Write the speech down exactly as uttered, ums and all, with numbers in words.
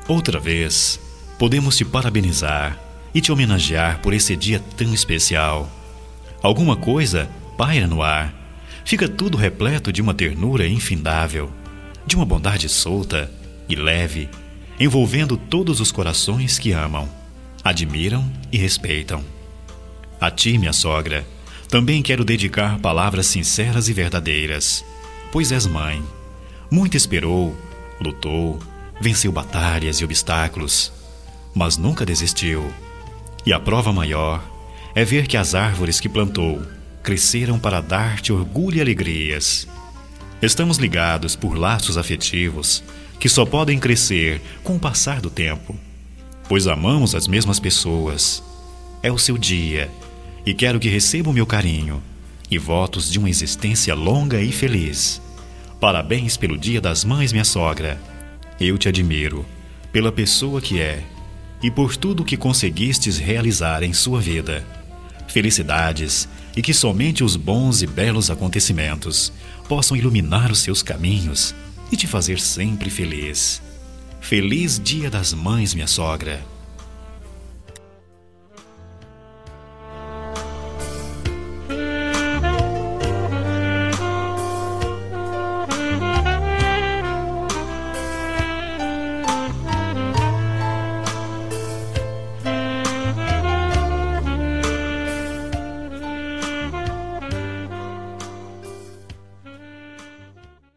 Outra vez, podemos te parabenizar e te homenagear por esse dia tão especial. Alguma coisa paira no ar. Fica tudo repleto de uma ternura infindável, de uma bondade solta e leve, envolvendo todos os corações que amam, admiram e respeitam. A ti, minha sogra, também quero dedicar palavras sinceras e verdadeiras, pois és mãe. Muito esperou, lutou, venceu batalhas e obstáculos, mas nunca desistiu. E a prova maior é ver que as árvores que plantou cresceram para dar-te orgulho e alegrias. Estamos ligados por laços afetivos que só podem crescer com o passar do tempo, pois amamos as mesmas pessoas. É o seu dia e quero que receba o meu carinho e votos de uma existência longa e feliz. Parabéns pelo Dia das Mães, minha sogra. Eu te admiro pela pessoa que é e por tudo que conseguistes realizar em sua vida. Felicidades e que somente os bons e belos acontecimentos possam iluminar os seus caminhos e te fazer sempre feliz. Feliz Dia das Mães, minha sogra.